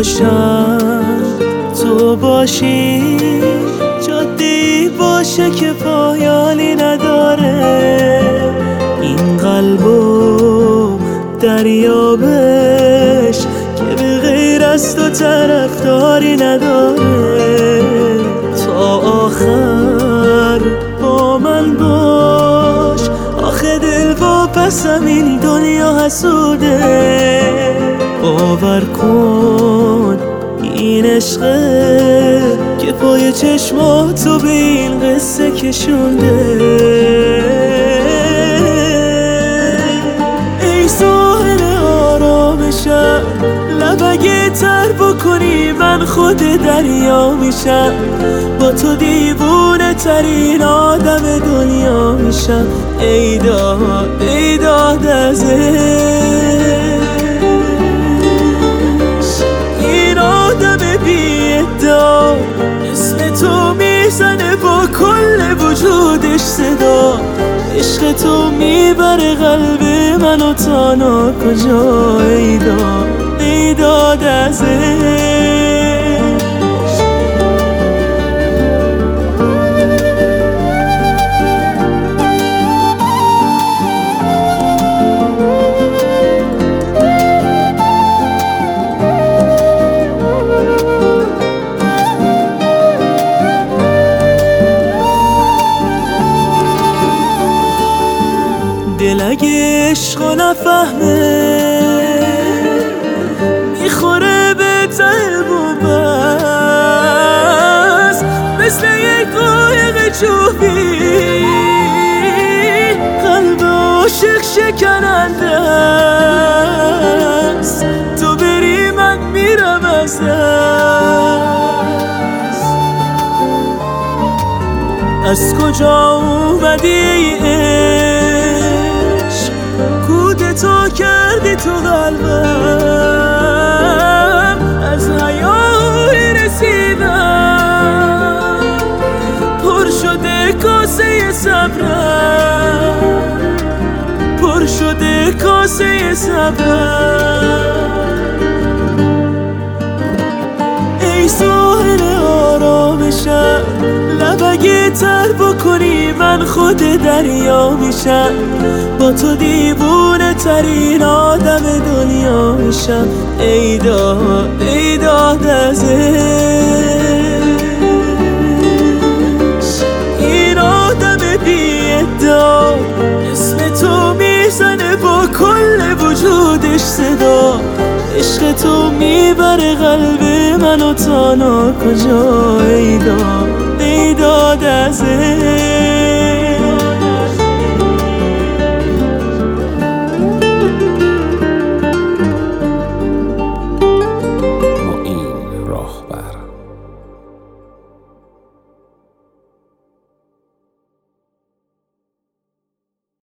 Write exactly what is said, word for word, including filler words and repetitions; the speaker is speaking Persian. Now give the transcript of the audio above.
باشم تو باشی، جاده‌ای باشه که پایانی نداره. این قلبو دریابش که به غیر از تو طرفداری نداره. تا آخر با من باش، آخه دل واپسم این دنیا حسوده. باور کن این عشقه که پای چشماتو به این قصه کشونده. ای ساحل آرامشم، لب اگه تر بکنی من خود دریا میشم. با تو دیوونه ترین آدم دنیا میشم. ای داد ای داد از اسم تو میزنه با کل وجودش صدا. عشق تو میبره قلب منو تا ناکجا. ای داد ای داد از دل اگه عشقو نفهمه میخوره به ته بومبست، مثل یک قایق چوبی قلب عاشق شکننده است. تو بری من میرم از دست. از کجا اومدی ای تو کردی تو قلبم، از حیای رسیدم پر شده کاسه صبرم، پر شده کاسه صبرم. ای ساحل آرامشم، لب اگه تر بکنی من خود دریا میشم. با تو دیوونه ترین آدم دنیا میشم. ای داد ای داد از این آدم بی ادعا. اسم تو میزنه با کل وجودش صدا. عشق تو میبره قلب منو تا ناکجا. ای داد ای داد از